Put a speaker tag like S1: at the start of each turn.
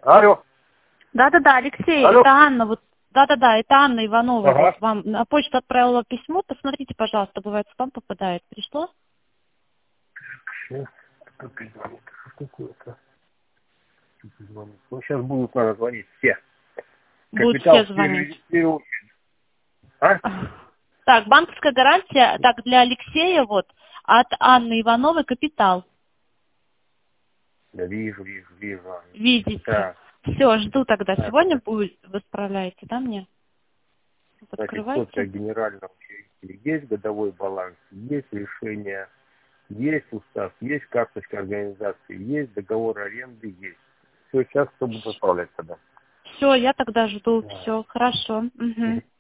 S1: Алло.
S2: Да-да-да, Алексей,
S1: Алло.
S2: это Анна. Вот, да-да-да, это Анна Иванова.
S1: Ага.
S2: Вот вам на почту отправила письмо. Посмотрите, пожалуйста, бывает, спам попадает. Пришло?
S1: Сейчас кто-то звонит. Что такое-то? Кто-то звонит. Ну, сейчас будут, надо звонить все.
S2: Будут
S1: Капитал
S2: все
S1: в
S2: звонить.
S1: первую очередь. А?
S2: Так, банковская гарантия, так, для Алексея вот, от Анны Ивановой капитал.
S1: Да, вижу. Анна.
S2: Видите?
S1: Так,
S2: Все, жду тогда.
S1: так.
S2: Сегодня будет, вы справляете, да, мне? Вот
S1: Значит, копия
S2: открывайте.
S1: генерального учредителя. Есть годовой баланс, есть решение, есть устав, есть карточка организации, есть договор аренды, есть. Все, сейчас кто будет отправлять тогда?
S2: Все, я тогда жду.
S1: Да.
S2: Все, хорошо. Мгм.